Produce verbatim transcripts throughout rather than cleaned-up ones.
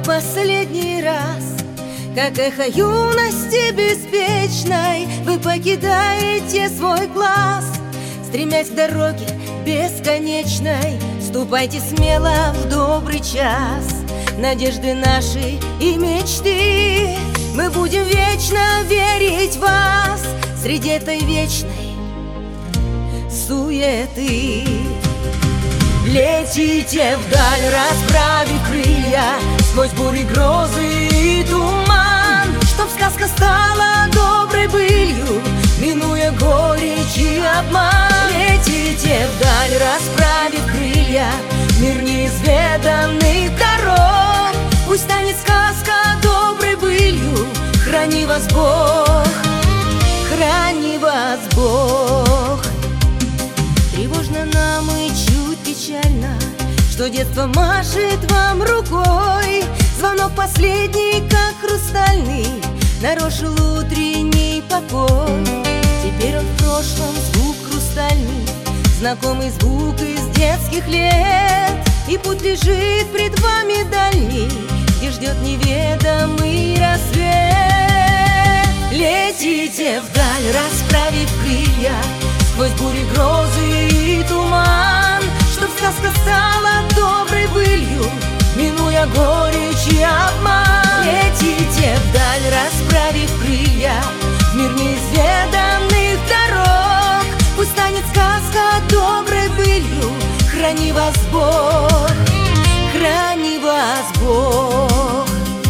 последний раз, как эхо юности беспечной, вы покидаете свой класс, стремясь к дороге бесконечной. Ступайте смело в добрый час, надежды наши и мечты. Мы будем вечно верить в вас среди этой вечной суеты. Летите вдаль, расправив крылья, сквозь бури, грозы и туман, чтоб сказка стала доброй былью, минуя горечь и обман. Летите вдаль, расправив крылья, мир неизведанных дорог. Пусть станет сказка доброй былью, храни вас Бог, храни вас Бог. Тревожно нам и чуть печально, что детство машет вам рукой. Звонок последний, как хрустальный, нарушил утренний покой. Теперь он в прошлом, звук хрустальный, знакомый звук из детских лет. И путь лежит пред вами дальний, где ждет неведомый рассвет. Летите вдаль, расправив крылья, сквозь бури, грозы и туман, чтоб сказка стала доброй былью, минуя горечь и обман. Летите вдаль, расправив крылья, в мир неизведанных дорог. Пусть станет сказка доброй былью, храни вас Бог, храни вас Бог.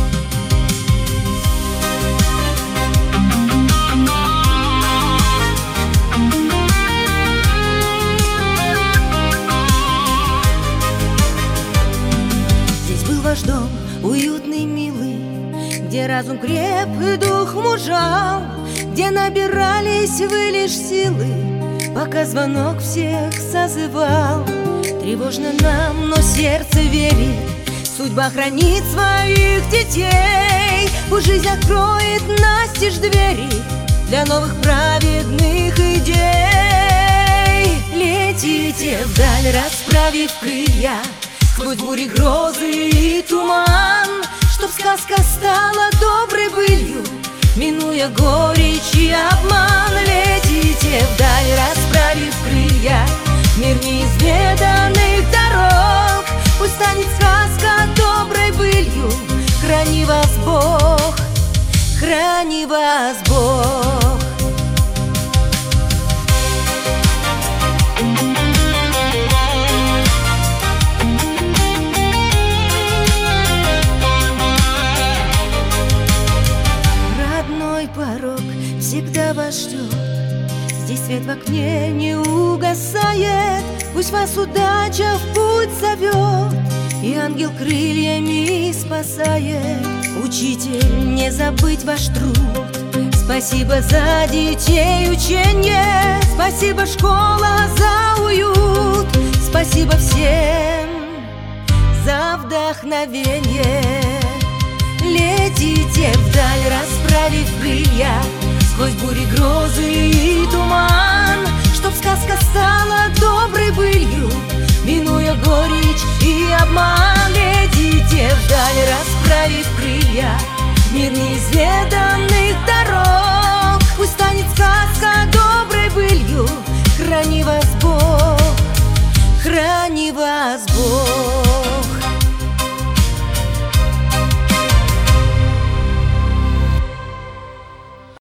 Здесь был ваш дом, уютный, милый, где разум креп и дух мужал, где набирались вы лишь силы, пока звонок всех созывал. Тревожно нам, но сердце верит, судьба хранит своих детей. Пусть жизнь откроет настежь двери для новых праведных идей. Летите вдаль, расправив крылья, сквозь бури, грозы и туман, чтоб сказка стала доброй былью, минуя горечь и обман. Летите вдаль, расправив крылья, мир неизведанных дорог. Пусть станет сказка доброй былью, храни вас Бог, храни вас Бог. Родной порог всегда вас ждет, здесь свет в окне не угасает. Пусть вас удача в путь зовет, и ангел крыльями спасает. Учитель, не забыть ваш труд, спасибо за детей ученье, спасибо школа за уют, спасибо всем за вдохновение. Летите вдаль, расправив крылья, сквозь бури, грозы и туман, чтоб сказка стала доброй былью, минуя горечь и обман. Летите вдаль, расправив крылья, мир неизведанный